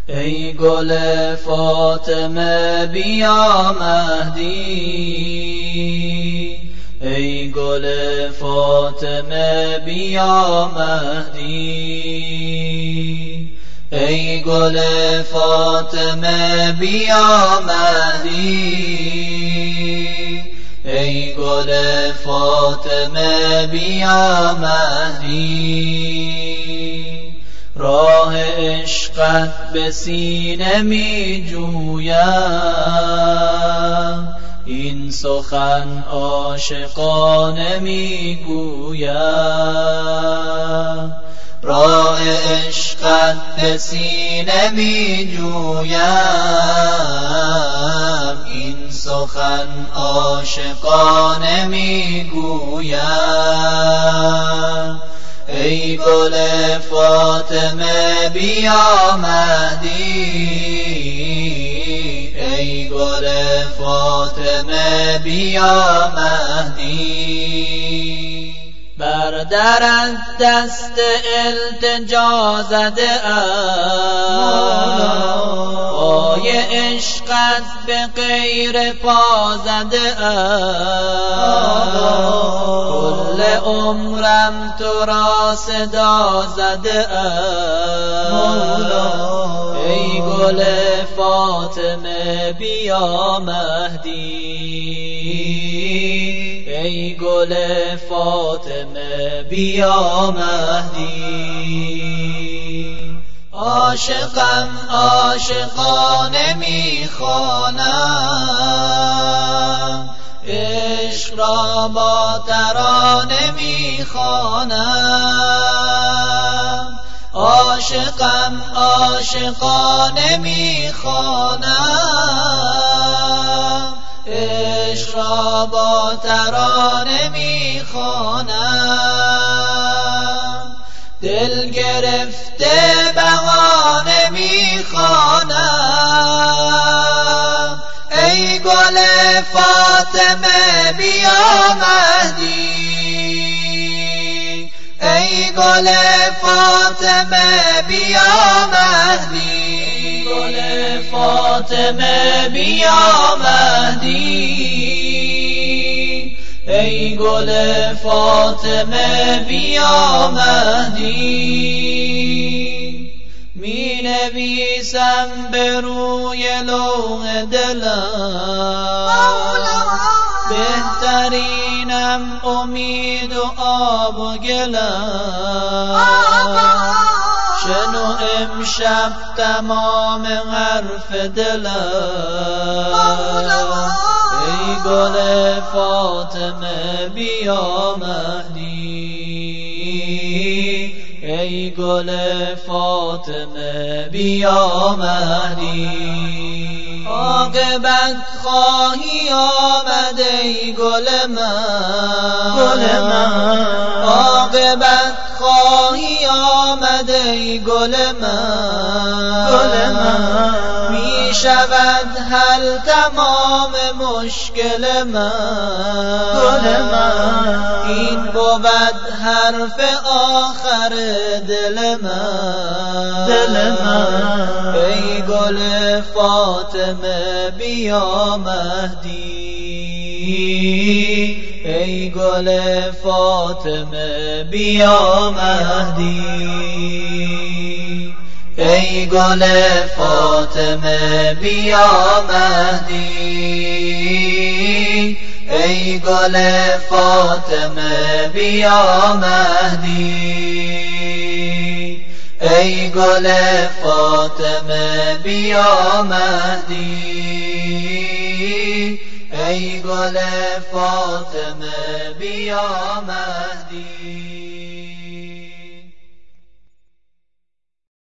ای گل فاطمه بیا مهدی، ای گل فاطمه بیا مهدی، ای گل فاطمه بیا مهدی، ای گل فاطمه بیا مهدی. راه عشقت به سینه می جویم، این سخن عاشقانه می گویم. راه عشقت به سینه می جویم، این سخن عاشقانه می گویم. ای گل فاطمه بیا مهدی، ای گل فاطمه بیا مهدی. بر درت دست التجا زده ام، پای عشقت به غیر پا زده ام، کل عمرم تو را صدا زده ام. ای گل فاطمه بیا مهدی، ای گل فاطمه بیا مهدی. عاشقم عاشقانه میخوانم، عشق را با ترانه میخوانم. عاشقم عاشقانه میخوانم، عشق را با ترانه میخوانم. دل گرفته بهانه میخوانم، ای گل فاطمه بیا مهدی، ای گل فاطمه بیا مهدی، گل فاطمه بیا مهدی، ای گل فاطمه بیا مهدی. می نویسم به روی لوح دلم، بهترینم امید و آب و گلم. شنو امشب تمام حرف دلم، ای گل فاطمه بیا مهدی، ای گل فاطمه بیا مهدی. عاقبت خواهی آمد ای گل من، عاقبت خواهی آمد ای گل من. می شود حل تمام مشکل من، این بود حرف آخر دل من. ای گل فاطمه بیا مهدی، ای گل فاطمه بیا مهدی، ای گل فاطمه بیا مهدی، ای گل فاطمه بیا مهدی، ای گل فاطمه بیا مهدی، ای گل فاطمه بیا مهدی.